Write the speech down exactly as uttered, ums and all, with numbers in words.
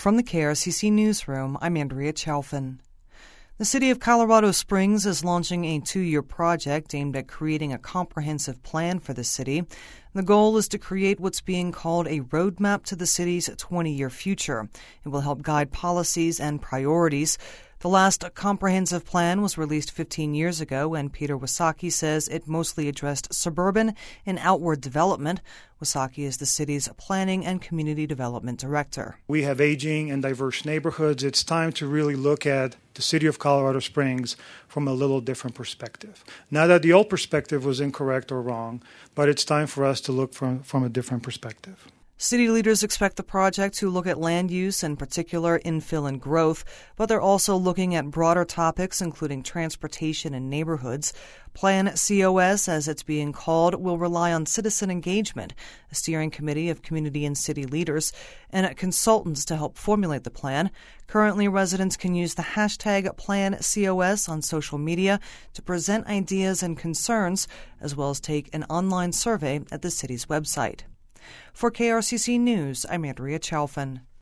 From the K R C C Newsroom, I'm Andrea Chalfin. The City of Colorado Springs is launching a two-year project aimed at creating a comprehensive plan for the city. The goal is to create what's being called a roadmap to the city's twenty-year future. It will help guide policies and priorities. The last comprehensive plan was released fifteen years ago, and Peter Wysocki says it mostly addressed suburban and outward development. Wysocki is the city's Planning and Community Development Director. We have aging and diverse neighborhoods. It's time to really look at the city of Colorado Springs from a little different perspective. Not that the old perspective was incorrect or wrong, but it's time for us to look from, from a different perspective. City leaders expect the project to look at land use, in particular infill and growth, but they're also looking at broader topics, including transportation and neighborhoods. Plan C O S, as it's being called, will rely on citizen engagement, a steering committee of community and city leaders, and consultants to help formulate the plan. Currently, residents can use the hashtag Plan C O S on social media to present ideas and concerns, as well as take an online survey at the city's website. For K R C C News, I'm Andrea Chalfin.